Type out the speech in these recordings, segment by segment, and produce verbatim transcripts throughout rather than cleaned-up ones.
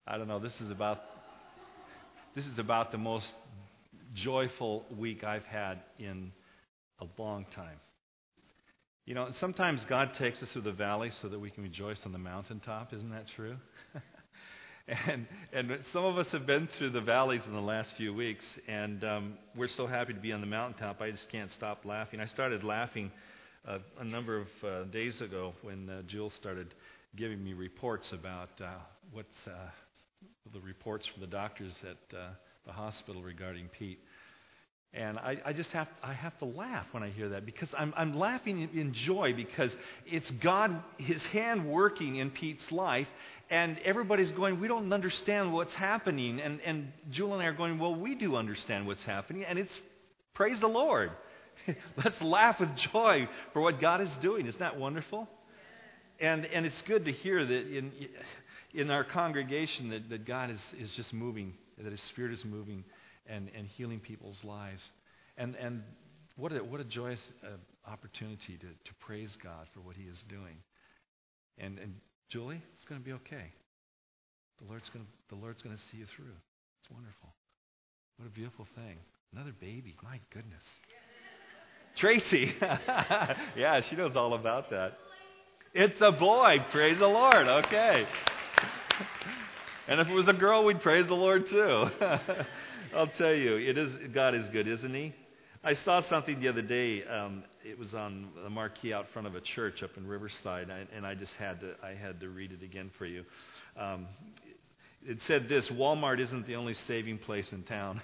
I don't know. This is about this is about the most joyful week I've had in a long time. You know, sometimes God takes us through the valley so that we can rejoice on the mountaintop. Isn't that true? and and some of us have been through the valleys in the last few weeks, and um, we're so happy to be on the mountaintop. I just can't stop laughing. I started laughing uh, a number of uh, days ago when uh, Jill started giving me reports about uh, what's uh, the reports from the doctors at uh, the hospital regarding Pete. And I, I just have I have to laugh when I hear that, because I'm I'm laughing in, in joy, because it's God, His hand working in Pete's life, and everybody's going, we don't understand what's happening, and and Jewel and I are going, well, we do understand what's happening, and it's praise the Lord. Let's laugh with joy for what God is doing. Isn't that wonderful? And and it's good to hear that in in our congregation that, that God is is just moving, that His Spirit is moving. And, and healing people's lives. And and what a what a joyous uh, opportunity to, to praise God for what He is doing. And and Julie, it's going to be okay. The Lord's going to the Lord's going to see you through. It's wonderful. What a beautiful thing. Another baby. My goodness. Tracy. Yeah, she knows all about that. It's a boy. Praise the Lord. Okay. And if it was a girl, we'd praise the Lord too. I'll tell you, it is God is good, isn't He? I saw something the other day. Um, it was on the marquee out front of a church up in Riverside, and I, and I just had to I had to read it again for you. Um, it said this: Walmart isn't the only saving place in town.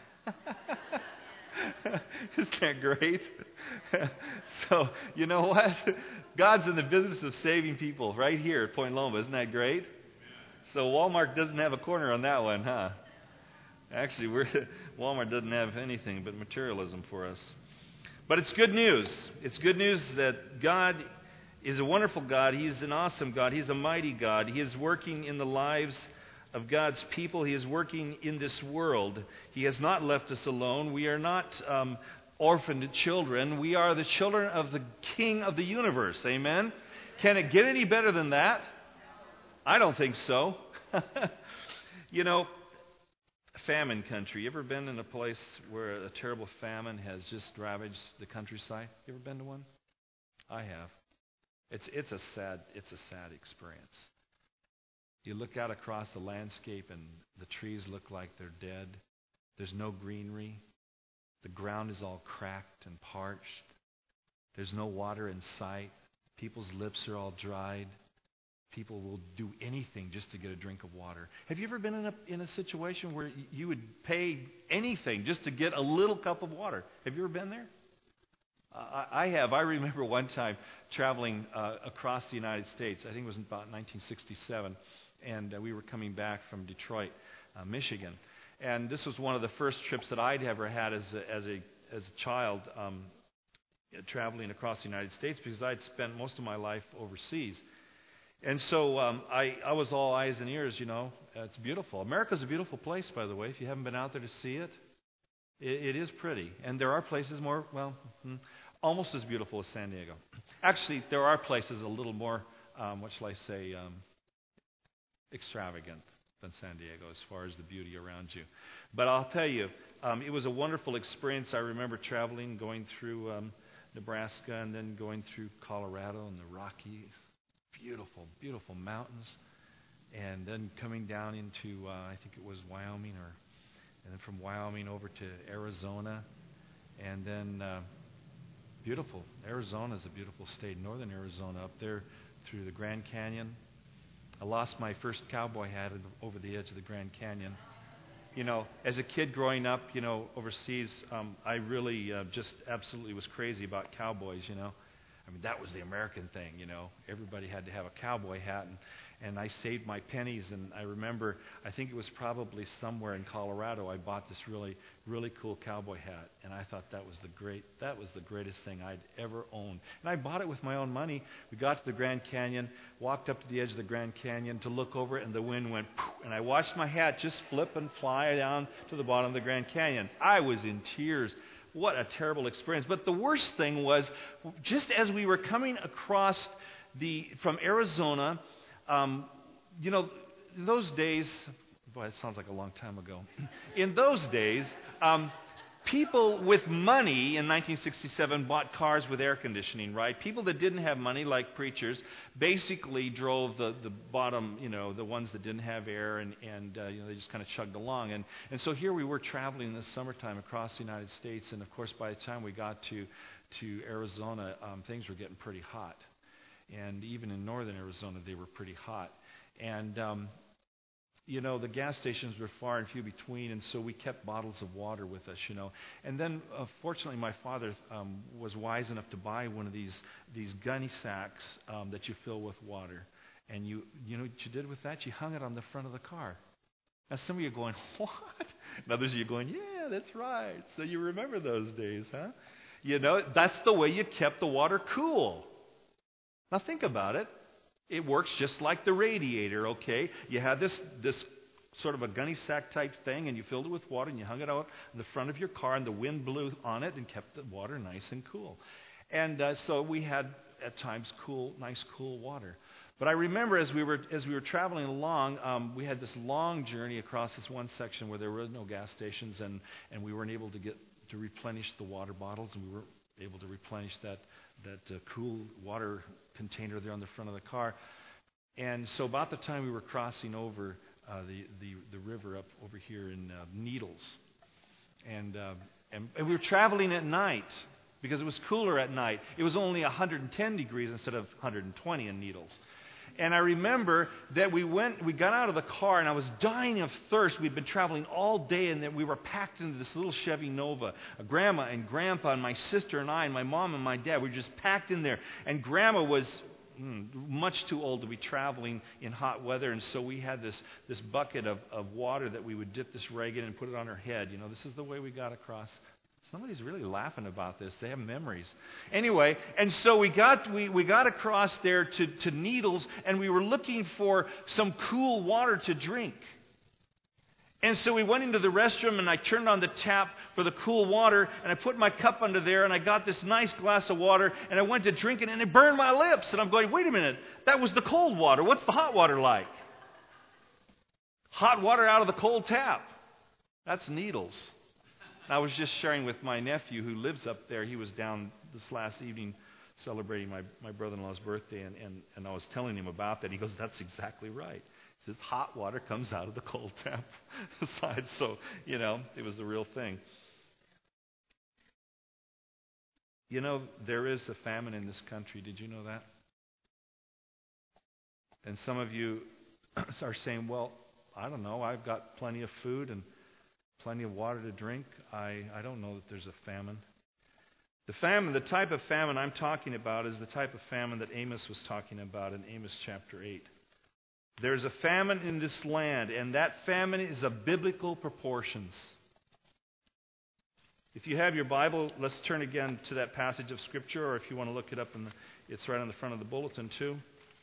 Isn't that great? So you know what? God's in the business of saving people right here at Point Loma. Isn't that great? So Walmart doesn't have a corner on that one, huh? Actually, we're, Walmart doesn't have anything but materialism for us. But it's good news. It's good news that God is a wonderful God. He's an awesome God. He's a mighty God. He is working in the lives of God's people. He is working in this world. He has not left us alone. We are not um, orphaned children. We are the children of the King of the universe. Amen? Can it get any better than that? I don't think so. You know, famine country. You ever been in a place where a terrible famine has just ravaged the countryside? You ever been to one? I have. It's it's a sad it's a sad experience. You look out across the landscape and the trees look like they're dead. There's no greenery. The ground is all cracked and parched. There's no water in sight. People's lips are all dried. People will do anything just to get a drink of water. Have you ever been in a in a situation where you would pay anything just to get a little cup of water? Have you ever been there? Uh, I have. I remember one time traveling uh, across the United States. I think it was about nineteen sixty-seven, and uh, we were coming back from Detroit, uh, Michigan. And this was one of the first trips that I'd ever had as a, as a as a child, um, traveling across the United States, because I'd spent most of my life overseas. And so um, I, I was all eyes and ears, you know. Uh, it's beautiful. America's a beautiful place, by the way. If you haven't been out there to see it, it, it is pretty. And there are places more, well, hmm, almost as beautiful as San Diego. Actually, there are places a little more, um, what shall I say, um, extravagant than San Diego as far as the beauty around you. But I'll tell you, um, it was a wonderful experience. I remember traveling, going through um, Nebraska and then going through Colorado and the Rockies. Beautiful, beautiful mountains, and then coming down into, uh, I think it was Wyoming, or and then from Wyoming over to Arizona, and then uh, beautiful. Arizona is a beautiful state, northern Arizona, up there through the Grand Canyon. I lost my first cowboy hat over the edge of the Grand Canyon. You know, as a kid growing up, you know, overseas, um, I really uh, just absolutely was crazy about cowboys, you know. I mean, that was the American thing, you know. Everybody had to have a cowboy hat, and, and I saved my pennies, and I remember, I think it was probably somewhere in Colorado, I bought this really, really cool cowboy hat, and I thought that was the great, that was the greatest thing I'd ever owned. And I bought it with my own money. We got to the Grand Canyon, walked up to the edge of the Grand Canyon to look over it, and the wind went, poof, and I watched my hat just flip and fly down to the bottom of the Grand Canyon. I was in tears. What a terrible experience. But the worst thing was, just as we were coming across the from Arizona, um, you know, in those days, boy, that sounds like a long time ago. In those days, um, people with money in nineteen sixty-seven bought cars with air conditioning, right? People that didn't have money, like preachers, basically drove the, the bottom, you know, the ones that didn't have air, and, and uh, you know, they just kind of chugged along. And, and so here we were traveling in the summertime across the United States, and of course by the time we got to, to Arizona, um, things were getting pretty hot. And even in northern Arizona, they were pretty hot. And um, you know, the gas stations were far and few between, and so we kept bottles of water with us, you know. And then, uh, fortunately, my father um, was wise enough to buy one of these these gunny sacks um, that you fill with water. And you you know what you did with that? You hung it on the front of the car. Now, some of you are going, what? And others of you are going, yeah, that's right. So you remember those days, huh? You know, that's the way you kept the water cool. Now, think about it. It works just like the radiator, okay? You had this this sort of a gunny sack type thing, and you filled it with water, and you hung it out in the front of your car, and the wind blew on it and kept the water nice and cool. And uh, so we had, at times, cool, nice, cool water. But I remember as we were as we were traveling along, um, we had this long journey across this one section where there were no gas stations, and, and we weren't able to get to replenish the water bottles, and we were able to replenish that that uh, cool water container there on the front of the car. And so about the time we were crossing over uh, the, the the river up over here in uh, Needles, and, uh, and and we were traveling at night because it was cooler at night. It was only one hundred ten degrees instead of one hundred twenty in Needles. And I remember that we went, we got out of the car, and I was dying of thirst. We'd been traveling all day, and that we were packed into this little Chevy Nova. Grandma and Grandpa and my sister and I and my mom and my dad, we were just packed in there. And Grandma was mm, much too old to be traveling in hot weather, and so we had this, this bucket of, of water that we would dip this rag in and put it on her head. You know, this is the way we got across. Somebody's really laughing about this. They have memories. Anyway, and so we got we, we got across there to, to Needles, and we were looking for some cool water to drink. And so we went into the restroom, and I turned on the tap for the cool water, and I put my cup under there, and I got this nice glass of water, and I went to drink it, and it burned my lips. And I'm going, wait a minute, that was the cold water. What's the hot water like? Hot water out of the cold tap. That's Needles. I was just sharing with my nephew who lives up there. He was down this last evening celebrating my, my brother-in-law's birthday, and, and, and I was telling him about that. He goes, that's exactly right. He says, hot water comes out of the cold tap side. So, you know, it was the real thing. You know, there is a famine in this country. Did you know that? And some of you are saying, well, I don't know. I've got plenty of food and plenty of water to drink. I, I don't know that there's a famine. The famine, the type of famine I'm talking about is the type of famine that Amos was talking about in Amos chapter eight. There's a famine in this land, and that famine is of biblical proportions. If you have your Bible, let's turn again to that passage of Scripture, or if you want to look it up, in the, it's right on the front of the bulletin too.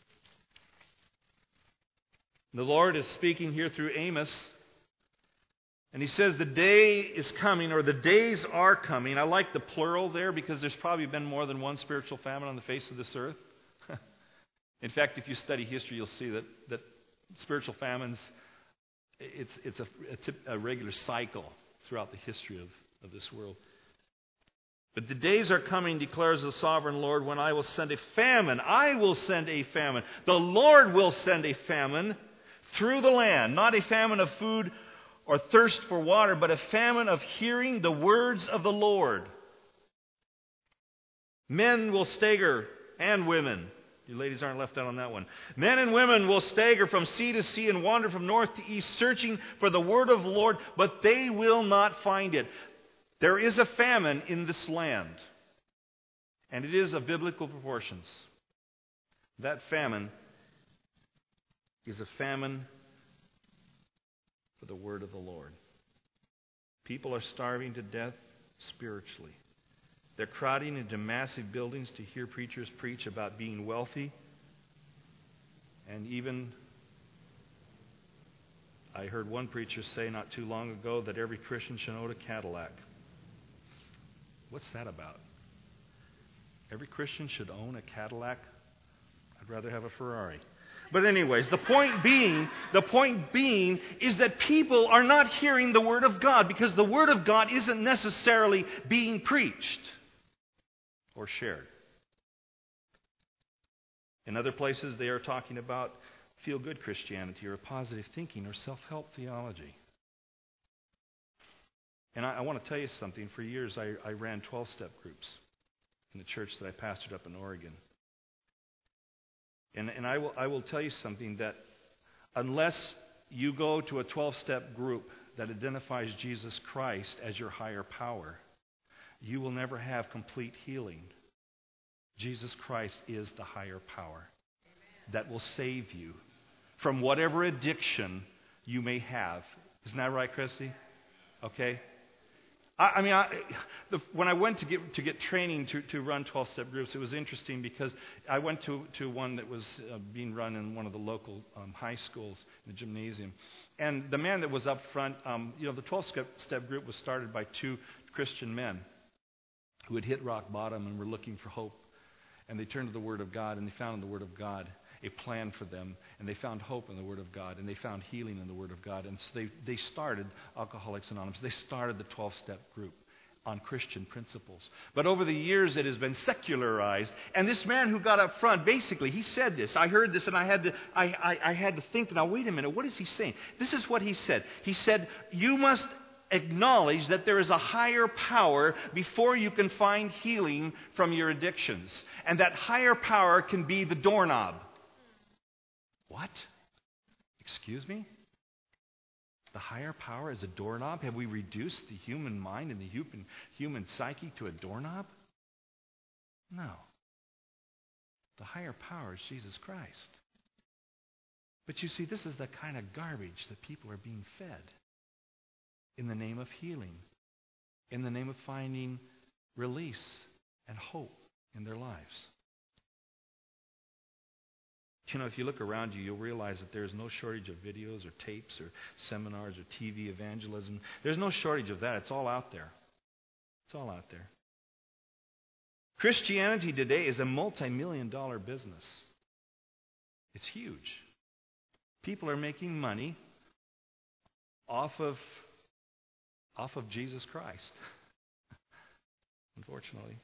The Lord is speaking here through Amos. And he says the day is coming, or the days are coming. I like the plural there because there's probably been more than one spiritual famine on the face of this earth. In fact, if you study history, you'll see that, that spiritual famines, it's, it's a, a, tip, a regular cycle throughout the history of, of this world. But the days are coming, declares the sovereign Lord, when I will send a famine. I will send a famine. The Lord will send a famine through the land. Not a famine of food or thirst for water, but a famine of hearing the words of the Lord. Men will stagger, and women. You ladies aren't left out on that one. Men and women will stagger from sea to sea and wander from north to east, searching for the word of the Lord, but they will not find it. There is a famine in this land, and it is of biblical proportions. That famine is a famine for the word of the Lord. People are starving to death spiritually. They're crowding into massive buildings to hear preachers preach about being wealthy. And even, I heard one preacher say not too long ago that every Christian should own a Cadillac. What's that about? Every Christian should own a Cadillac? I'd rather have a Ferrari. But anyways, the point being, the point being is that people are not hearing the Word of God because the Word of God isn't necessarily being preached or shared. In other places, they are talking about feel-good Christianity or positive thinking or self-help theology. And I, I want to tell you something. For years, I, I ran twelve-step groups in the church that I pastored up in Oregon. And, and I will, I will tell you something, that unless you go to a twelve-step group that identifies Jesus Christ as your higher power, you will never have complete healing. Jesus Christ is the higher power that will save you from whatever addiction you may have. Isn't that right, Chrissy? Okay. I, I mean, I, the, when I went to get to get training to, to run twelve-step groups, it was interesting because I went to, to one that was uh, being run in one of the local um, high schools, in the gymnasium. And the man that was up front, um, you know, the twelve-step group was started by two Christian men who had hit rock bottom and were looking for hope. And they turned to the Word of God, and they found in the Word of God a plan for them. And they found hope in the Word of God, and they found healing in the Word of God. And so they, they started Alcoholics Anonymous. They started the twelve-step group on Christian principles. But over the years, it has been secularized. And this man who got up front, basically, he said this. I heard this, and I had to, I, I, I had to think, now, wait a minute, what is he saying? This is what he said. He said, you must acknowledge that there is a higher power before you can find healing from your addictions. And that higher power can be the doorknob. What? Excuse me? The higher power is a doorknob? Have we reduced the human mind and the human, human psyche to a doorknob? No. The higher power is Jesus Christ. But you see, this is the kind of garbage that people are being fed in the name of healing, in the name of finding release and hope in their lives. You know, if you look around you, you'll realize that there is no shortage of videos or tapes or seminars or T V evangelism. There's no shortage of that. It's all out there. It's all out there. Christianity today is a multi-million dollar business. It's huge. People are making money off of off of Jesus Christ, unfortunately.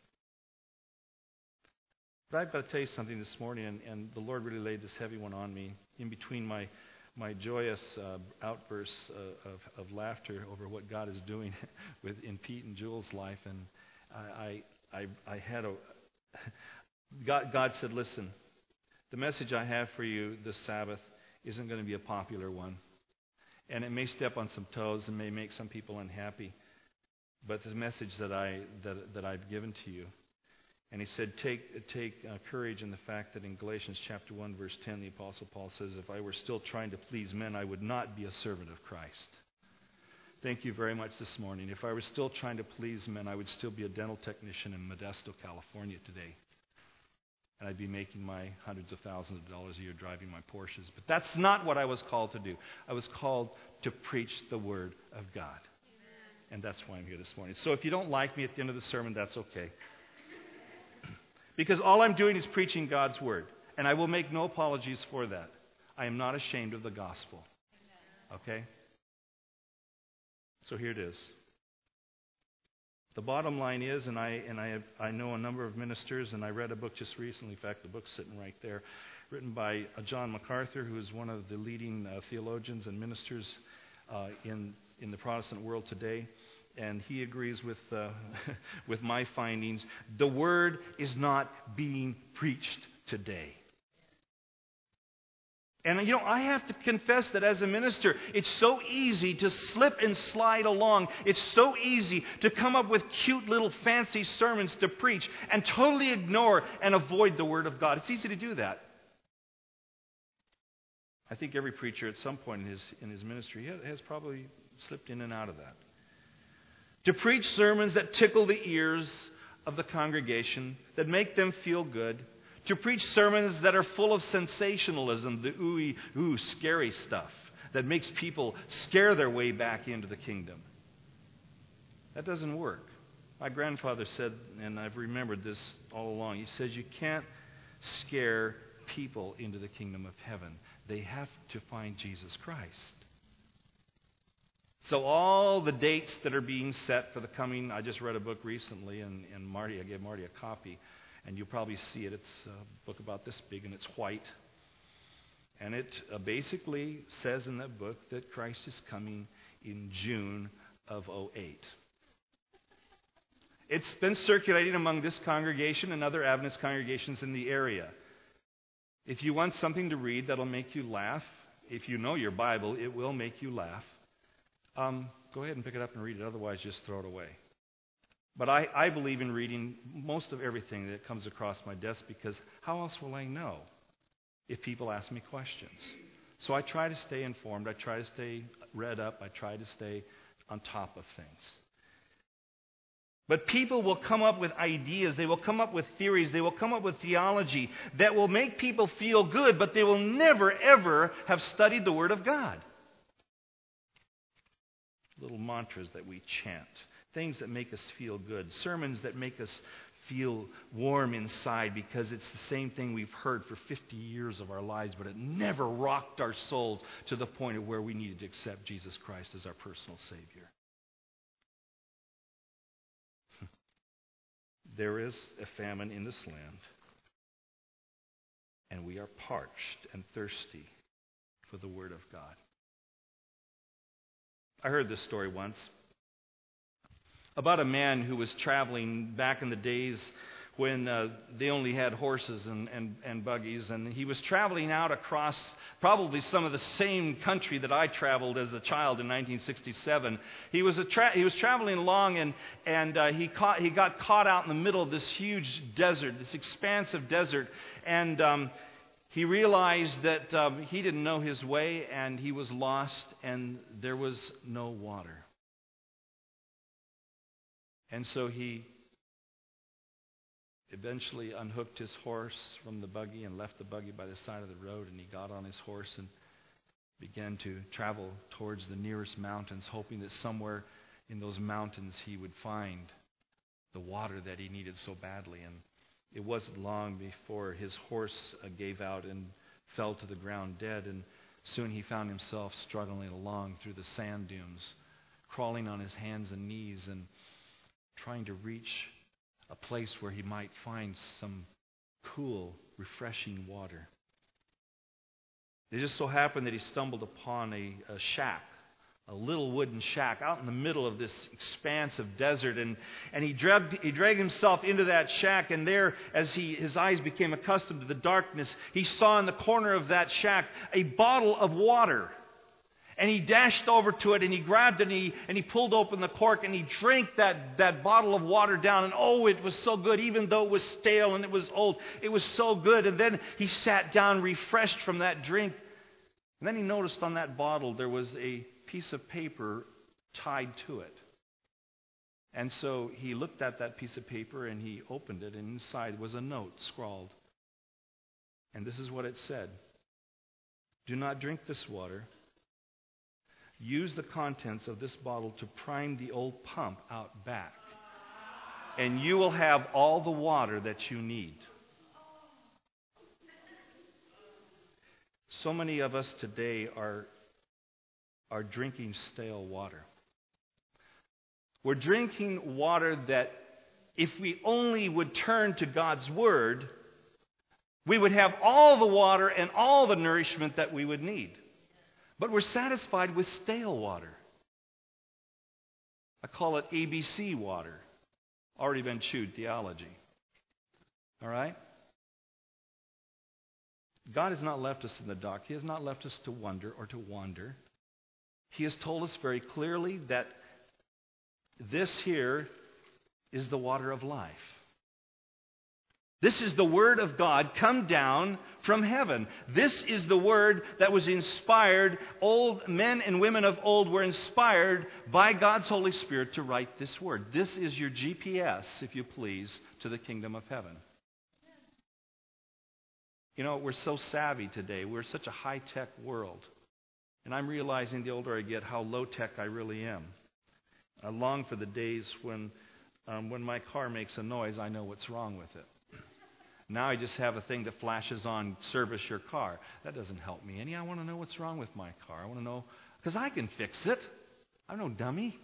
But I've got to tell you something this morning, and, and the Lord really laid this heavy one on me in between my my joyous uh, outbursts uh, of, of laughter over what God is doing with in Pete and Jules' life, and I I, I, I had a God God said, listen, the message I have for you this Sabbath isn't going to be a popular one. And it may step on some toes and may make some people unhappy. But the message that, I, that, that I've given to you. And he said, take, take uh, courage in the fact that in Galatians chapter one, verse ten, the Apostle Paul says, if I were still trying to please men, I would not be a servant of Christ. Thank you very much this morning. If I were still trying to please men, I would still be a dental technician in Modesto, California today. And I'd be making my hundreds of thousands of dollars a year driving my Porsches. But that's not what I was called to do. I was called to preach the Word of God. Amen. And that's why I'm here this morning. So if you don't like me at the end of the sermon, that's okay. Because all I'm doing is preaching God's Word. And I will make no apologies for that. I am not ashamed of the gospel. Okay? So here it is. The bottom line is, and I and I have, I know a number of ministers, and I read a book just recently. In fact, the book's sitting right there, written by uh, John MacArthur, who is one of the leading uh, theologians and ministers uh, in in the Protestant world today, and he agrees with uh, with my findings. The Word is not being preached today. And, you know, I have to confess that as a minister, it's so easy to slip and slide along. It's so easy to come up with cute little fancy sermons to preach and totally ignore and avoid the Word of God. It's easy to do that. I think every preacher at some point in his, in his ministry has probably slipped in and out of that. To preach sermons that tickle the ears of the congregation, that make them feel good. To preach sermons that are full of sensationalism, the ooey, ooh, scary stuff that makes people scare their way back into the kingdom. That doesn't work. My grandfather said, and I've remembered this all along, he says you can't scare people into the kingdom of heaven. They have to find Jesus Christ. So all the dates that are being set for the coming, I just read a book recently, and, and Marty, I gave Marty a copy, and you'll probably see it. It's a book about this big, and it's white. And it uh, basically says in that book that Christ is coming in June of oh eight. It's been circulating among this congregation and other Adventist congregations in the area. If you want something to read that'll make you laugh, if you know your Bible, it will make you laugh. Um, go ahead and pick it up and read it. Otherwise, just throw it away. But I, I believe in reading most of everything that comes across my desk, because how else will I know if people ask me questions? So I try to stay informed. I try to stay read up. I try to stay on top of things. But people will come up with ideas. They will come up with theories. They will come up with theology that will make people feel good, but they will never, ever have studied the Word of God. Little mantras that we chant. Things that make us feel good. Sermons that make us feel warm inside, because it's the same thing we've heard for fifty years of our lives, but it never rocked our souls to the point of where we needed to accept Jesus Christ as our personal Savior. There is a famine in this land, and we are parched and thirsty for the Word of God. I heard this story once about a man who was traveling back in the days when uh, they only had horses and, and, and buggies, and he was traveling out across probably some of the same country that I traveled as a child in nineteen sixty-seven. He was a tra- he was traveling along, and and uh, he caught he got caught out in the middle of this huge desert, this expansive desert, and um, he realized that um, he didn't know his way, and he was lost, and there was no water. And so he eventually unhooked his horse from the buggy and left the buggy by the side of the road, and he got on his horse and began to travel towards the nearest mountains, hoping that somewhere in those mountains he would find the water that he needed so badly. And it wasn't long before his horse uh, gave out and fell to the ground dead, and soon he found himself struggling along through the sand dunes, crawling on his hands and knees and trying to reach a place where he might find some cool, refreshing water. It just so happened that he stumbled upon a, a shack, a little wooden shack out in the middle of this expanse of desert, and, and he, dragged, he dragged himself into that shack, and there, as he, his eyes became accustomed to the darkness, he saw in the corner of that shack a bottle of water. And he dashed over to it, and he grabbed it, and he, and he pulled open the cork, and he drank that, that bottle of water down. And oh, it was so good, even though it was stale and it was old. It was so good. And then he sat down refreshed from that drink. And then he noticed on that bottle there was a piece of paper tied to it. And so he looked at that piece of paper, and he opened it, and inside was a note scrawled. And this is what it said: "Do not drink this water. Use the contents of this bottle to prime the old pump out back, and you will have all the water that you need." So many of us today are, are drinking stale water. We're drinking water that, if we only would turn to God's Word, we would have all the water and all the nourishment that we would need. But we're satisfied with stale water. I call it A B C water. Already been chewed theology. All right? God has not left us in the dark. He has not left us to wonder or to wander. He has told us very clearly that this here is the water of life. This is the Word of God come down from heaven. This is the Word that was inspired. Old men and women of old were inspired by God's Holy Spirit to write this Word. This is your G P S, if you please, to the kingdom of heaven. You know, we're so savvy today. We're such a high-tech world. And I'm realizing the older I get how low-tech I really am. I long for the days when, um, when my car makes a noise, I know what's wrong with it. Now I just have a thing that flashes on, service your car. That doesn't help me any. I want to know what's wrong with my car. I want to know, because I can fix it. I'm no dummy.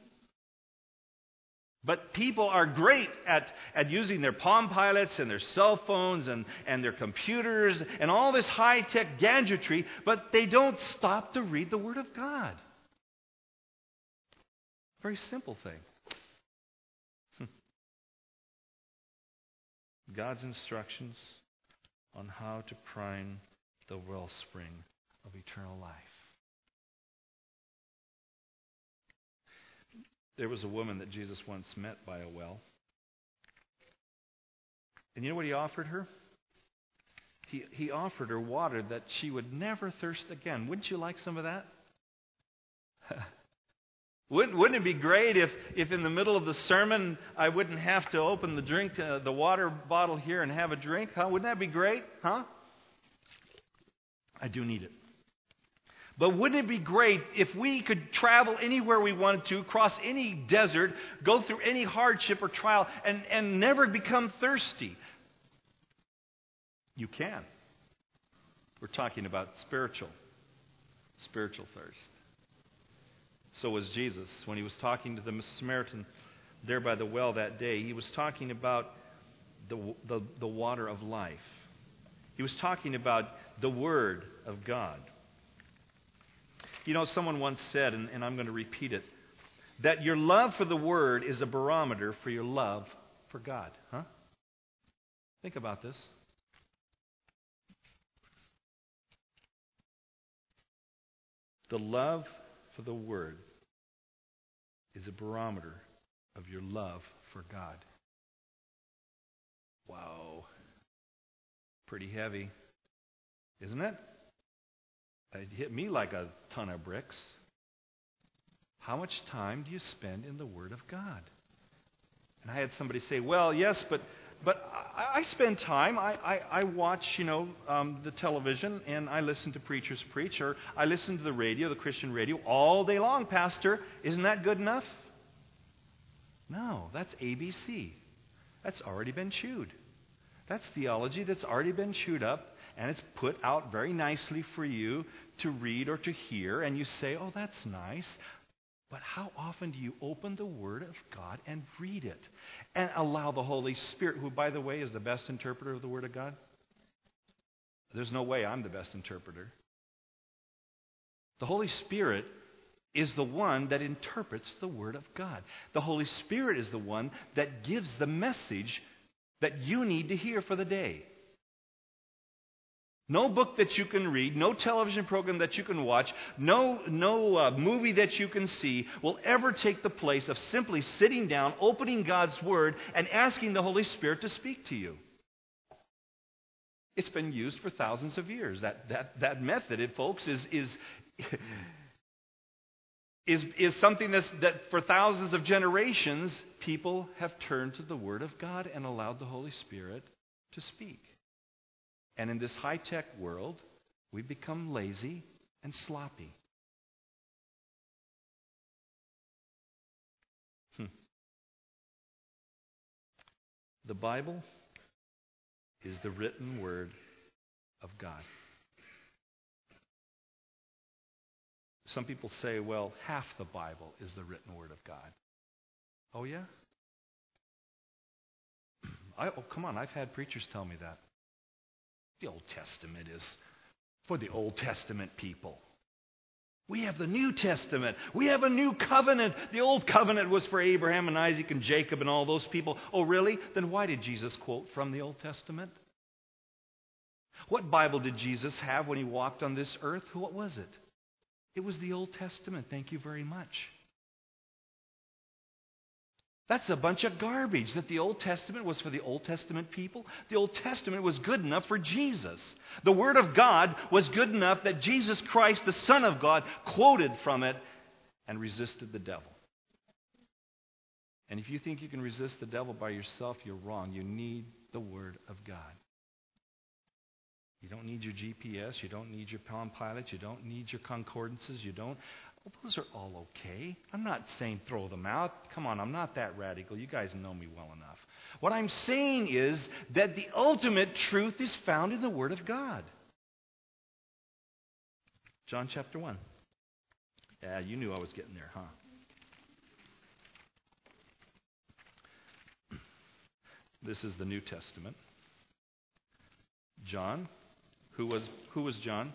But people are great at, at using their Palm Pilots and their cell phones and, and their computers and all this high-tech gadgetry, but they don't stop to read the Word of God. Very simple thing. God's instructions on how to prime the wellspring of eternal life. There was a woman that Jesus once met by a well. And you know what he offered her? He, he offered her water that she would never thirst again. Wouldn't you like some of that? Wouldn't, wouldn't it be great if, if in the middle of the sermon I wouldn't have to open the drink, uh, the water bottle here and have a drink? Huh? Wouldn't that be great? Huh? I do need it. But wouldn't it be great if we could travel anywhere we wanted to, cross any desert, go through any hardship or trial, and, and never become thirsty? You can. We're talking about spiritual, spiritual thirst. So was Jesus. When he was talking to the Samaritan there by the well that day, he was talking about the, the, the water of life. He was talking about the Word of God. You know, someone once said, and, and I'm going to repeat it, that your love for the Word is a barometer for your love for God. Huh? Think about this. The love for the Word is a barometer of your love for God. Wow. Pretty heavy, isn't it? It hit me like a ton of bricks. How much time do you spend in the Word of God? And I had somebody say, well, yes, but but I, I spend time. I, I, I watch, you know, um, the television, and I listen to preachers preach, or I listen to the radio, the Christian radio, all day long, Pastor. Isn't that good enough? No, that's A B C. That's already been chewed. That's theology that's already been chewed up. And it's put out very nicely for you to read or to hear. And you say, oh, that's nice. But how often do you open the Word of God and read it? And allow the Holy Spirit, who, by the way, is the best interpreter of the Word of God? There's no way I'm the best interpreter. The Holy Spirit is the one that interprets the Word of God. The Holy Spirit is the one that gives the message that you need to hear for the day. No book that you can read, no television program that you can watch, no, no uh, movie that you can see will ever take the place of simply sitting down, opening God's Word, and asking the Holy Spirit to speak to you. It's been used for thousands of years. That that that method, it, folks, is is is is something that's, that for thousands of generations, people have turned to the Word of God and allowed the Holy Spirit to speak. And in this high-tech world, we become lazy and sloppy. Hmm. The Bible is the written Word of God. Some people say, well, half the Bible is the written Word of God. Oh, yeah? I, oh, come on, I've had preachers tell me that. The Old Testament is for the Old Testament people. We have the New Testament. We have a new covenant. The Old Covenant was for Abraham and Isaac and Jacob and all those people. Oh, really? Then why did Jesus quote from the Old Testament? What Bible did Jesus have when he walked on this earth? What was it? It was the Old Testament. Thank you very much. That's a bunch of garbage, that the Old Testament was for the Old Testament people. The Old Testament was good enough for Jesus. The Word of God was good enough that Jesus Christ, the Son of God, quoted from it and resisted the devil. And if you think you can resist the devil by yourself, you're wrong. You need the Word of God. You don't need your G P S. You don't need your Palm Pilots. You don't need your concordances. You don't. Well, those are all okay. I'm not saying throw them out. Come on, I'm not that radical. You guys know me well enough. What I'm saying is that the ultimate truth is found in the Word of God. John chapter one. Yeah, you knew I was getting there, huh? This is the New Testament. John, who was who was John?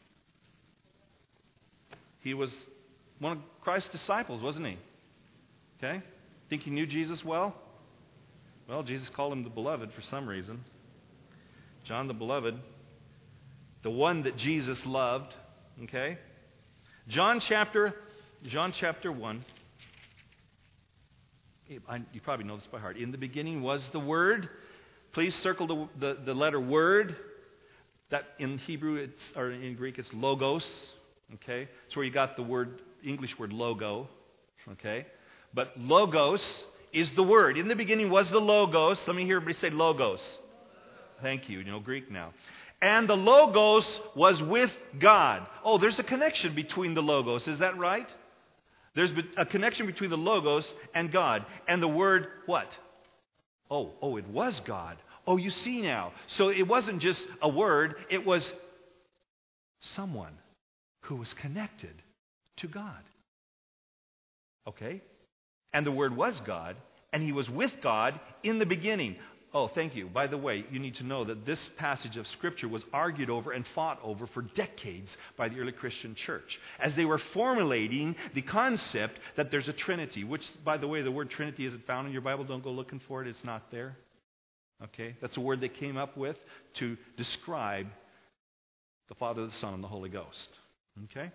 He was one of Christ's disciples, wasn't he? Okay? Think he knew Jesus well? Well, Jesus called him the beloved for some reason. John the beloved, the one that Jesus loved. Okay? John chapter John chapter one. You probably know this by heart. In the beginning was the Word. Please circle the, the, the letter Word. That in Hebrew, it's, or in Greek, it's logos. Okay? It's where you got the word, English word logo. Okay? But logos is the Word. In the beginning was the logos. Let me hear everybody say logos. Thank you. You know Greek now. And the logos was with God. Oh, there's a connection between the logos. Is that right? There's a connection between the logos and God. And the Word, what? Oh, oh, it was God. Oh, you see now. So it wasn't just a word. It was someone who was connected to God. Okay? And the Word was God. And He was with God in the beginning. Oh, thank you. By the way, you need to know that this passage of Scripture was argued over and fought over for decades by the early Christian church as they were formulating the concept that there's a Trinity, which, by the way, the word Trinity isn't found in your Bible. Don't go looking for it. It's not there. Okay? That's a word they came up with to describe the Father, the Son, and the Holy Ghost. Okay?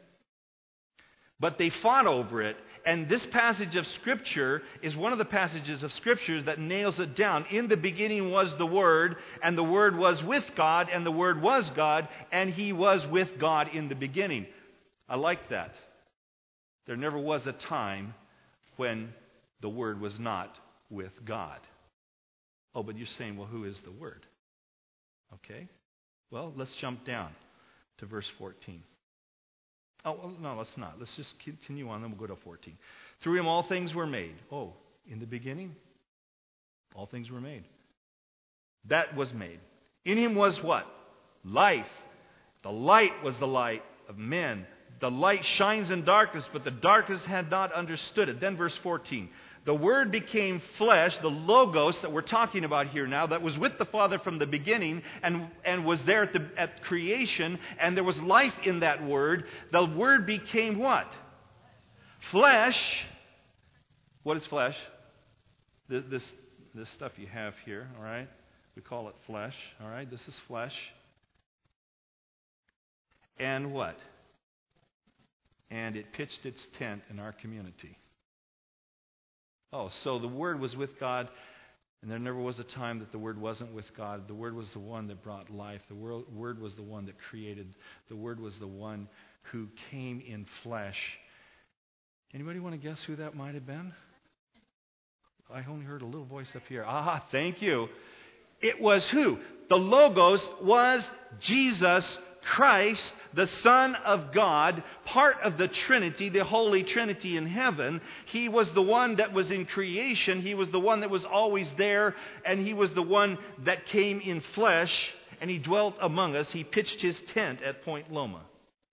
But they fought over it, and this passage of Scripture is one of the passages of Scriptures that nails it down. In the beginning was the Word, and the Word was with God, and the Word was God, and He was with God in the beginning. I like that. There never was a time when the Word was not with God. Oh, but you're saying, well, who is the Word? Okay. Well, let's jump down to verse fourteen. Oh, well, no, let's not. Let's just continue on, then we'll go to fourteen. Through Him all things were made. Oh, in the beginning, all things were made. That was made. In Him was what? Life. The light was the light of men. The light shines in darkness, but the darkness had not understood it. Then verse fourteen. The Word became flesh, the Logos that we're talking about here now, that was with the Father from the beginning and, and was there at, the, at creation, and there was life in that Word. The Word became what? Flesh. What is flesh? This, this, this stuff you have here, all right? We call it flesh, all right? This is flesh. And what? And it pitched its tent in our community. Oh, so the Word was with God, and there never was a time that the Word wasn't with God. The Word was the one that brought life. The Word was the one that created. The Word was the one who came in flesh. Anybody want to guess who that might have been? I only heard a little voice up here. Ah, thank you. It was who? The Logos was Jesus Christ, the Son of God, part of the Trinity, the Holy Trinity in heaven. He was the one that was in creation. He was the one that was always there, and He was the one that came in flesh, and He dwelt among us. He pitched His tent at Point Loma.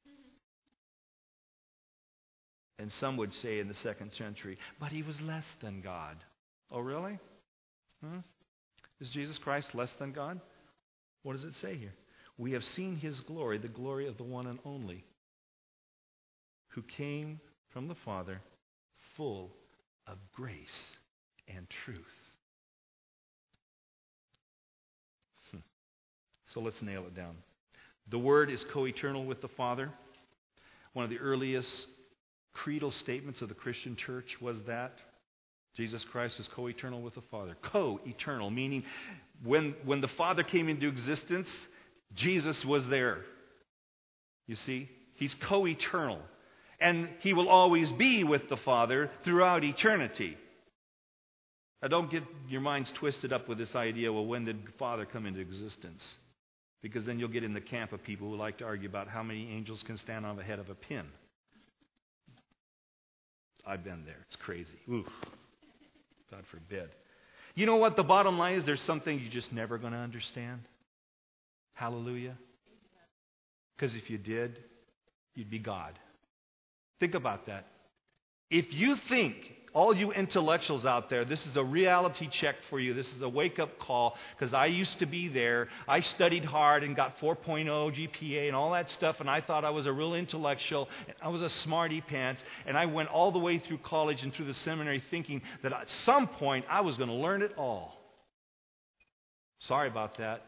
And some would say in the second century, but He was less than God. Oh, really? Hmm? Is Jesus Christ less than God? What does it say here? We have seen His glory, the glory of the one and only, who came from the Father, full of grace and truth. Hmm. So let's nail it down. The Word is co-eternal with the Father. One of the earliest creedal statements of the Christian church was that Jesus Christ is co-eternal with the Father. Co-eternal, meaning when, when the Father came into existence, Jesus was there. You see? He's co-eternal. And He will always be with the Father throughout eternity. Now don't get your minds twisted up with this idea, well, when did the Father come into existence? Because then you'll get in the camp of people who like to argue about how many angels can stand on the head of a pin. I've been there. It's crazy. Ooh. God forbid. You know what? The bottom line is there's something you're just never going to understand. Hallelujah. Because if you did, you'd be God. Think about that. If you think, all you intellectuals out there, this is a reality check for you. This is a wake-up call, because I used to be there. I studied hard and got four point oh G P A and all that stuff, and I thought I was a real intellectual. I was a smarty pants, and I went all the way through college and through the seminary thinking that at some point I was going to learn it all. Sorry about that.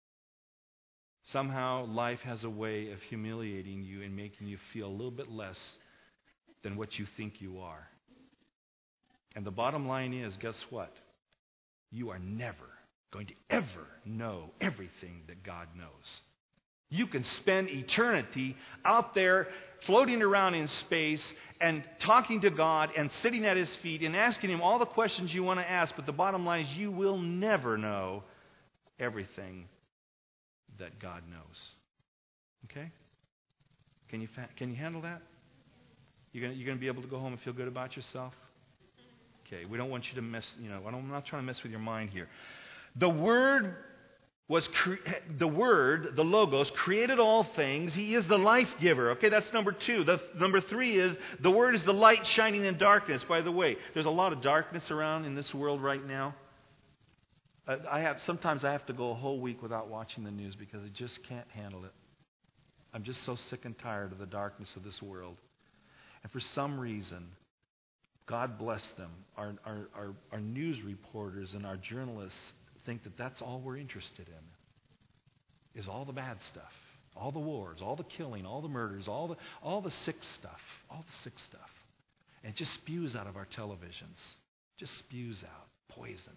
Somehow life has a way of humiliating you and making you feel a little bit less than what you think you are. And the bottom line is, guess what? You are never going to ever know everything that God knows. You can spend eternity out there floating around in space and talking to God and sitting at His feet and asking Him all the questions you want to ask, but the bottom line is you will never know everything that God knows. Okay? Can you fa- can you handle that? You're going you're going to be able to go home and feel good about yourself? Okay, we don't want you to mess, you know, I'm not trying to mess with your mind here. The Word was, cre- the Word, the Logos, created all things. He is the life giver. Okay, that's number two. The, number three is, the Word is the light shining in darkness. By the way, there's a lot of darkness around in this world right now. I, I have, sometimes I have to go a whole week without watching the news because I just can't handle it. I'm just so sick and tired of the darkness of this world. And for some reason, God bless them, our, our, our, our news reporters and our journalists think that that's all we're interested in, is all the bad stuff, all the wars, all the killing, all the murders, all the, all the sick stuff, all the sick stuff. And it just spews out of our televisions, just spews out poison.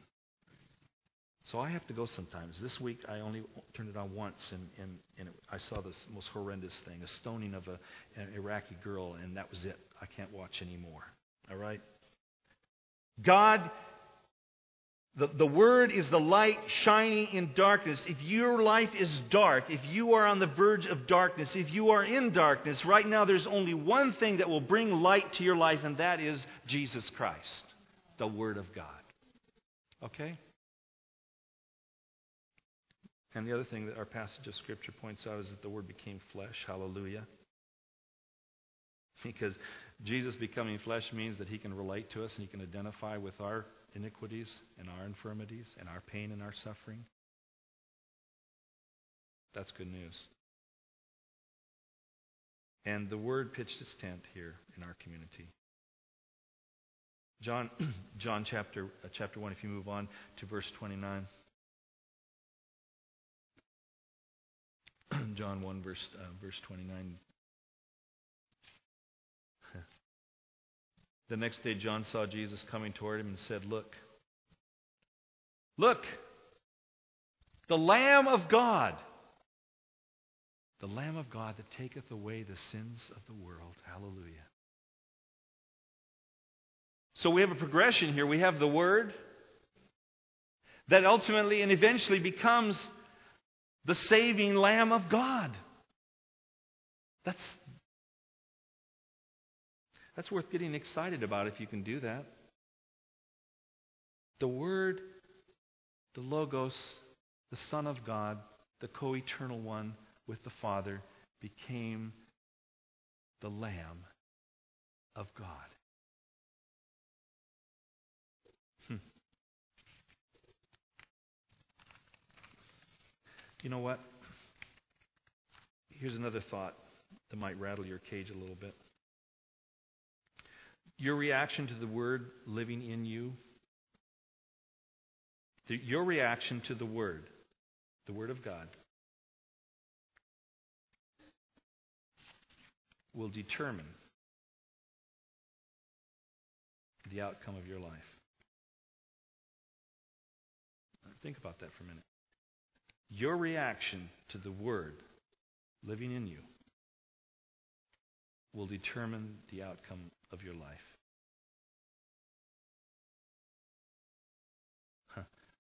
So I have to go sometimes. This week I only turned it on once, and, and, and it, I saw this most horrendous thing, a stoning of a, an Iraqi girl, and that was it. I can't watch anymore. All right? God, the, the Word is the light shining in darkness. If your life is dark, if you are on the verge of darkness, if you are in darkness, right now there's only one thing that will bring light to your life, and that is Jesus Christ, the Word of God. Okay? And the other thing that our passage of Scripture points out is that the Word became flesh. Hallelujah. Because Jesus becoming flesh means that He can relate to us and He can identify with our iniquities and our infirmities and our pain and our suffering. That's good news. And the Word pitched its tent here in our community. John, John chapter uh, chapter one. If you move on to verse twenty-nine. John one verse uh, verse twenty-nine. The next day John saw Jesus coming toward him and said, "Look, look, the Lamb of God, the Lamb of God that taketh away the sins of the world." Hallelujah. So we have a progression here. We have the Word that ultimately and eventually becomes the saving Lamb of God. That's That's worth getting excited about if you can do that. The Word, the Logos, the Son of God, the co-eternal one with the Father, became the Lamb of God. Hmm. You know what? Here's another thought that might rattle your cage a little bit. Your reaction to the Word living in you, the, your reaction to the Word, the Word of God, will determine the outcome of your life. Think about that for a minute. Your reaction to the Word living in you will determine the outcome of your life. Huh.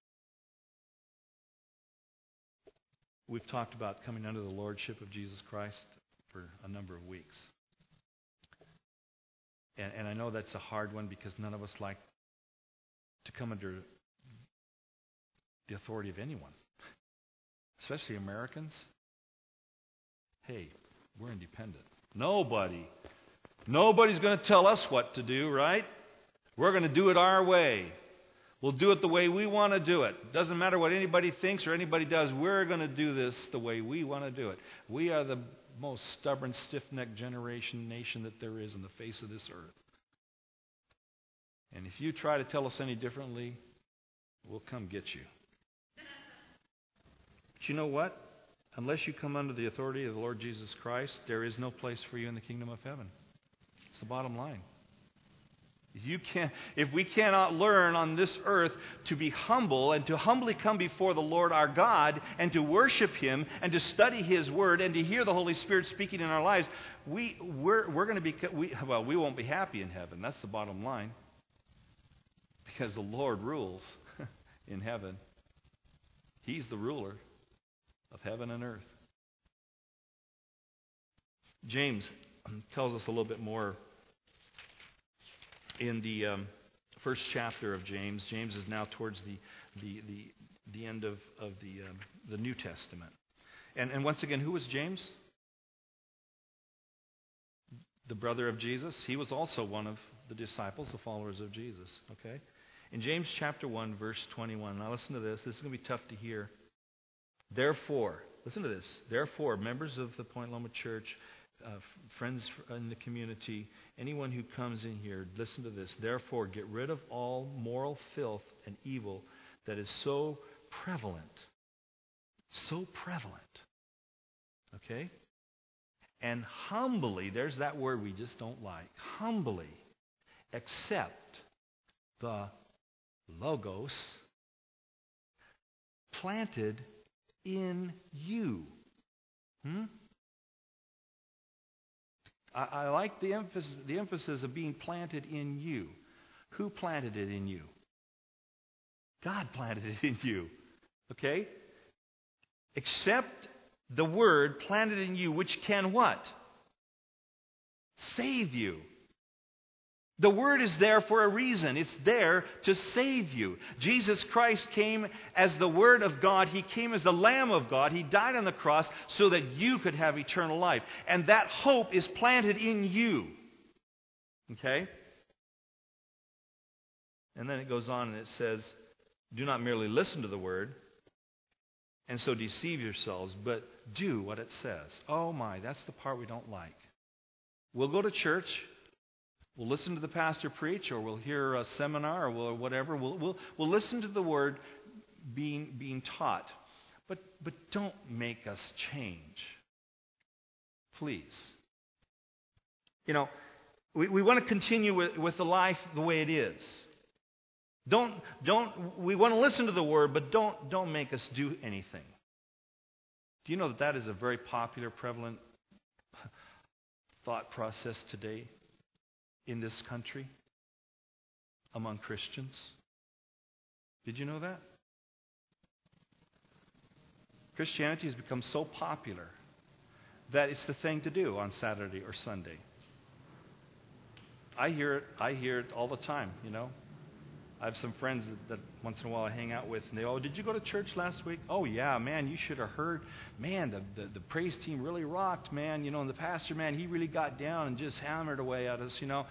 We've talked about coming under the lordship of Jesus Christ for a number of weeks. And, and I know that's a hard one because none of us like to come under the authority of anyone, especially Americans. Hey, we're independent. Nobody, nobody's going to tell us what to do, right? We're going to do it our way. We'll do it the way we want to do it. Doesn't matter what anybody thinks or anybody does. We're going to do this the way we want to do it. We are the most stubborn, stiff-necked generation, nation that there is on the face of this earth. And if you try to tell us any differently, we'll come get you. But you know what? Unless you come under the authority of the Lord Jesus Christ, there is no place for you in the kingdom of heaven. It's the bottom line. If you can't, if we cannot learn on this earth to be humble and to humbly come before the Lord our God and to worship Him and to study His Word and to hear the Holy Spirit speaking in our lives, we, we're, we're going to be, we, well, we won't be happy in heaven. That's the bottom line. Because the Lord rules in heaven. He's the ruler of heaven and earth. James tells us a little bit more in the um, first chapter of James. James is now towards the the the, the end of, of the um, the New Testament. And and once again, who was James? The brother of Jesus. He was also one of the disciples, the followers of Jesus. Okay? In James chapter one, verse twenty-one. Now listen to this. This is going to be tough to hear. Therefore, listen to this. Therefore, members of the Point Loma Church, uh, f- friends in the community, anyone who comes in here, listen to this. Therefore, get rid of all moral filth and evil that is so prevalent. So prevalent. Okay? And humbly, there's that word we just don't like. Humbly accept the Logos planted in you. Hmm? I, I like the emphasis, the emphasis of being planted in you. Who planted it in you? God planted it in you. Okay? Accept the word planted in you, which can what? Save you. The Word is there for a reason. It's there to save you. Jesus Christ came as the Word of God. He came as the Lamb of God. He died on the cross so that you could have eternal life. And that hope is planted in you. Okay? And then it goes on and it says, do not merely listen to the Word and so deceive yourselves, but do what it says. Oh my, that's the part we don't like. We'll go to church. We'll listen to the pastor preach, or we'll hear a seminar, or we'll, whatever. We'll, we'll, we'll listen to the Word being, being taught. But, but don't make us change. Please. You know, we, we want to continue with, with the life the way it is. Don't, don't, we want to listen to the Word, but don't, don't make us do anything. Do you know that that is a very popular, prevalent thought process today? In this country, among Christians. Did you know that? Christianity has become so popular that it's the thing to do on Saturday or Sunday. I hear it, I hear it all the time, you know. I have some friends that, that once in a while I hang out with, and they, oh, did you go to church last week? Oh, yeah, man, you should have heard. Man, the, the, the praise team really rocked, man. You know, and the pastor, man, he really got down and just hammered away at us, you know.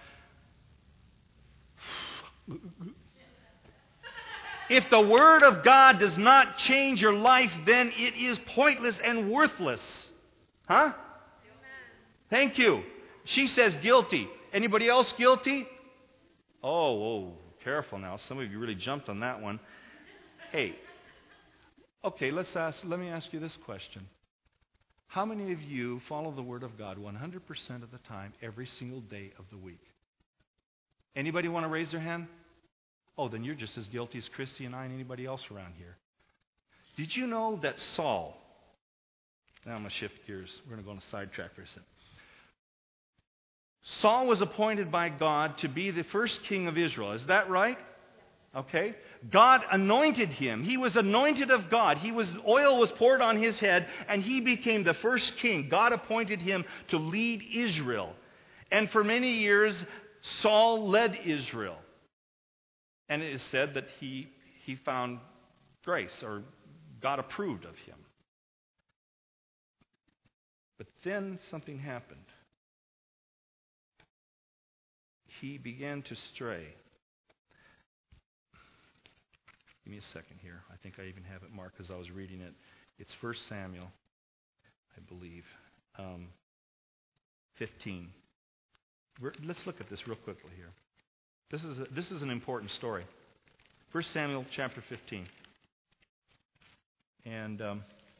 If the Word of God does not change your life, then it is pointless and worthless. Huh? Thank you. She says guilty. Anybody else guilty? Oh, oh. Careful now. Some of you really jumped on that one. Hey, okay, let's ask, let me ask you this question. How many of you follow the Word of God one hundred percent of the time, every single day of the week? Anybody want to raise their hand? Oh, then you're just as guilty as Christy and I and anybody else around here. Did you know that Saul, now I'm going to shift gears. We're going to go on a sidetrack for a second. Saul was appointed by God to be the first king of Israel. Is that right? Okay. God anointed him. He was anointed of God. He was oil was poured on his head, and he became the first king. God appointed him to lead Israel. And for many years, Saul led Israel. And it is said that he, he found grace, or God approved of him. But then something happened. He began to stray. Give me a second here. I think I even have it marked as I was reading it. It's First Samuel, I believe, um, fifteen. We're, let's look at this real quickly here. This is a, this is an important story. First Samuel chapter fifteen. And um,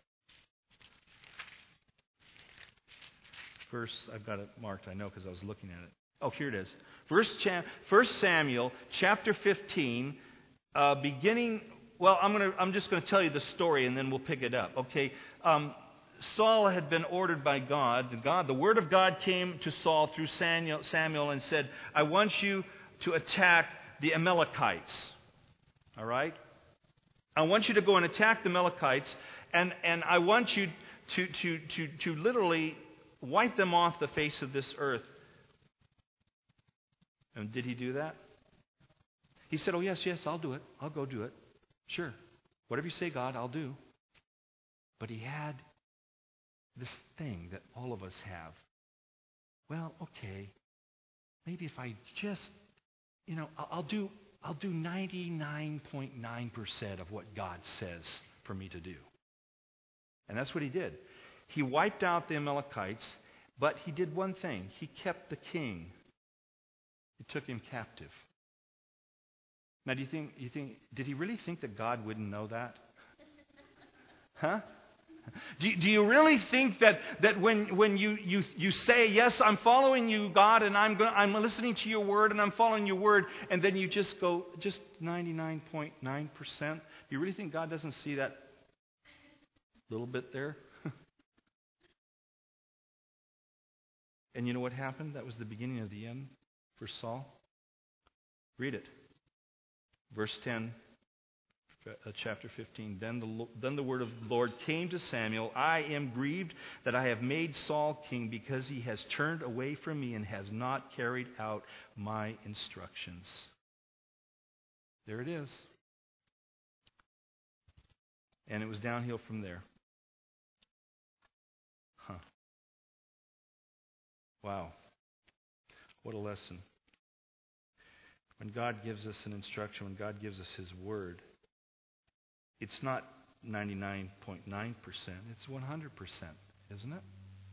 verse, I've got it marked, I know, because I was looking at it. Oh, here it is. First, cha- First Samuel chapter fifteen, uh, beginning. Well, I'm gonna. I'm just going to tell you the story, and then we'll pick it up. Okay. Um, Saul had been ordered by God. God, the word of God came to Saul through Samuel, Samuel, and said, "I want you to attack the Amalekites." All right. I want you to go and attack the Amalekites, and, and I want you to, to, to, to literally wipe them off the face of this earth. And did he do that? He said, "Oh, yes, yes, I'll do it. I'll go do it. Sure. Whatever you say, God, I'll do." But he had this thing that all of us have. Well, okay, maybe if I just, you know, I'll, I'll do... I'll do ninety-nine point nine percent of what God says for me to do. And that's what he did. He wiped out the Amalekites, but he did one thing. He kept the king. He took him captive. Now, do you think, you think, did he really think that God wouldn't know that? Huh? Do, do you really think that, that when, when you, you, you say, "Yes, I'm following you, God, and I'm going, I'm listening to your word, and I'm following your word," and then you just go, just ninety-nine point nine percent? You really think God doesn't see that little bit there? And you know what happened? That was the beginning of the end for Saul. Read it. Verse ten. Uh, chapter fifteen. Then the, then the word of the Lord came to Samuel. "I am grieved that I have made Saul king, because he has turned away from me and has not carried out my instructions." There it is. And it was downhill from there. Huh. Wow. What a lesson. When God gives us an instruction, when God gives us his word, it's not ninety-nine point nine percent. It's one hundred percent, isn't it?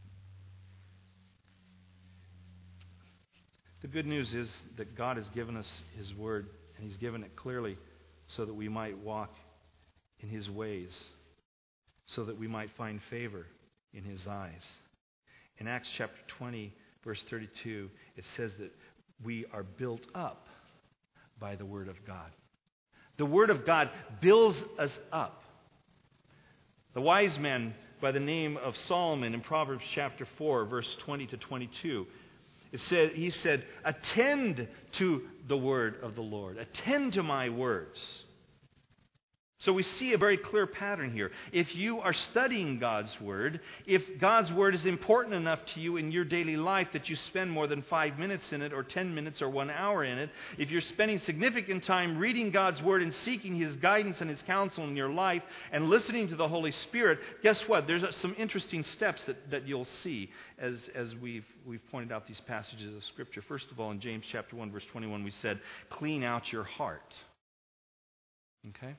The good news is that God has given us his word, and he's given it clearly so that we might walk in his ways, so that we might find favor in his eyes. In Acts chapter twenty, verse thirty-two, it says that we are built up by the word of God. The word of God builds us up. The wise man by the name of Solomon in Proverbs chapter four, verse twenty to twenty-two, it said, he said, "Attend to the word of the Lord. Attend to my words." So we see a very clear pattern here. If you are studying God's Word, if God's Word is important enough to you in your daily life that you spend more than five minutes in it, or ten minutes, or one hour in it, if you're spending significant time reading God's Word and seeking His guidance and His counsel in your life and listening to the Holy Spirit, guess what? There's some interesting steps that, that you'll see as, as we've, we've pointed out these passages of Scripture. First of all, in James chapter one, verse twenty-one, we said, "Clean out your heart." Okay?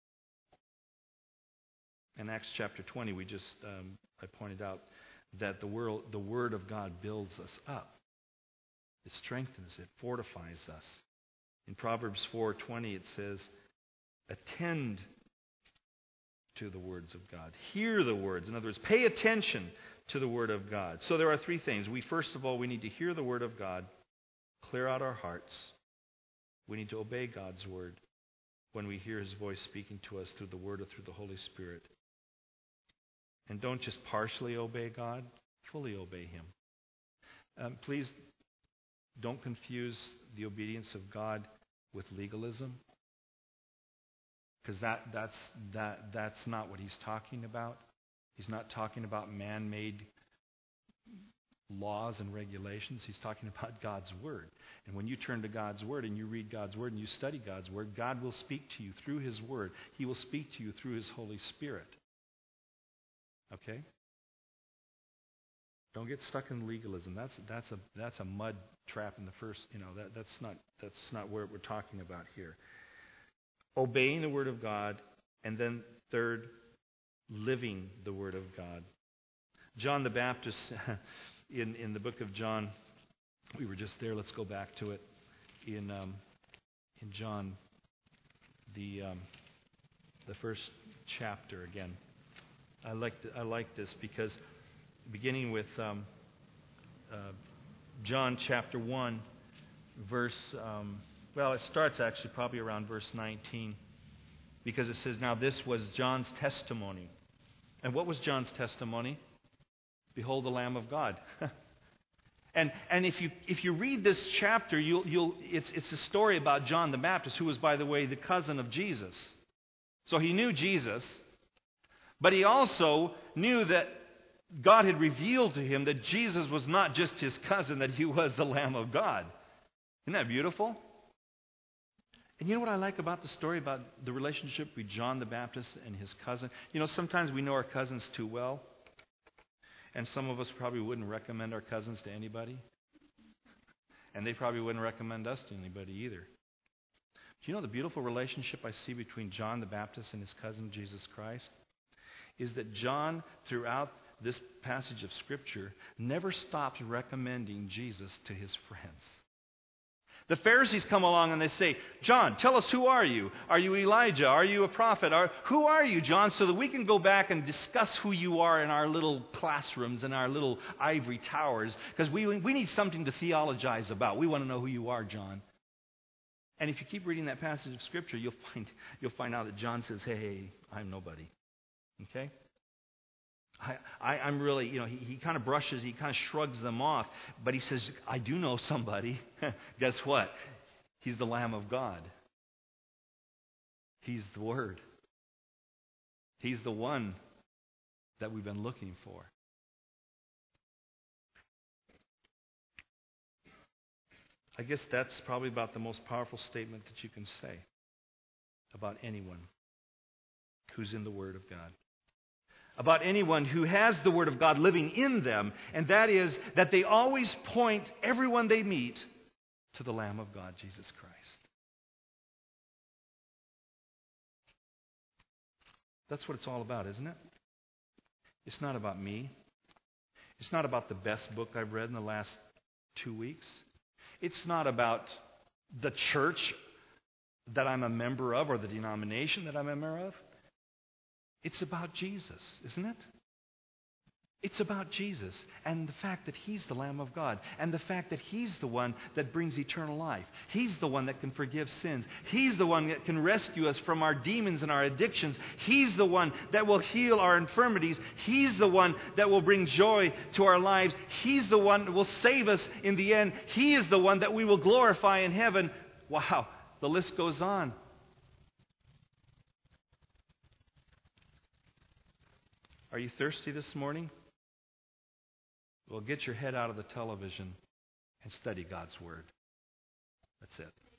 In Acts chapter twenty, we just um, I pointed out that the world, the Word of God builds us up. It strengthens, it fortifies us. In Proverbs four twenty, it says, "Attend to the words of God." Hear the words. In other words, pay attention to the Word of God. So there are three things. We first of all, we need to hear the Word of God, clear out our hearts. We need to obey God's Word when we hear His voice speaking to us through the Word or through the Holy Spirit. And don't just partially obey God, fully obey Him. Um, please don't confuse the obedience of God with legalism, because that, that's, that, that's not what He's talking about. He's not talking about man-made laws and regulations. He's talking about God's Word. And when you turn to God's Word and you read God's Word and you study God's Word, God will speak to you through His Word. He will speak to you through His Holy Spirit. Okay? Don't get stuck in legalism. That's that's a that's a mud trap in the first, you know, that, that's not that's not what we're talking about here. Obeying the Word of God, and then third, living the Word of God. John the Baptist, in, in the book of John, we were just there, let's go back to it. In um, in John, the um, the first chapter again. I like I like this because beginning with um, uh, John chapter one, verse, um, well, it starts actually probably around verse nineteen, because it says, now this was John's testimony. And what was John's testimony? Behold the Lamb of God. and and if you if you read this chapter, you'll you'll it's it's a story about John the Baptist, who was, by the way, the cousin of Jesus. So he knew Jesus, but he also knew that God had revealed to him that Jesus was not just his cousin, that he was the Lamb of God. Isn't that beautiful? And you know what I like about the story, about the relationship with John the Baptist and his cousin? You know, sometimes we know our cousins too well. And some of us probably wouldn't recommend our cousins to anybody. And they probably wouldn't recommend us to anybody either. Do you know the beautiful relationship I see between John the Baptist and his cousin Jesus Christ? Is that John, throughout this passage of Scripture, never stops recommending Jesus to his friends. The Pharisees come along and they say, John, tell us, who are you? Are you Elijah? Are you a prophet? Are, who are you, John? So that we can go back and discuss who you are in our little classrooms and our little ivory towers, because we, we need something to theologize about. We want to know who you are, John. And if you keep reading that passage of Scripture, you'll find, you'll find out that John says, hey, hey, I'm nobody. Okay? I, I, I'm really, you know, he, he kind of brushes, he kind of shrugs them off, but he says, I do know somebody. Guess what? He's the Lamb of God. He's the Word. He's the one that we've been looking for. I guess that's probably about the most powerful statement that you can say about anyone who's in the Word of God. About anyone who has the Word of God living in them, and that is that they always point everyone they meet to the Lamb of God, Jesus Christ. That's what it's all about, isn't it? It's not about me. It's not about the best book I've read in the last two weeks. It's not about the church that I'm a member of or the denomination that I'm a member of. It's about Jesus, isn't it? It's about Jesus and the fact that He's the Lamb of God, and the fact that He's the one that brings eternal life. He's the one that can forgive sins. He's the one that can rescue us from our demons and our addictions. He's the one that will heal our infirmities. He's the one that will bring joy to our lives. He's the one that will save us in the end. He is the one that we will glorify in heaven. Wow, the list goes on. Are you thirsty this morning? Well, get your head out of the television and study God's Word. That's it.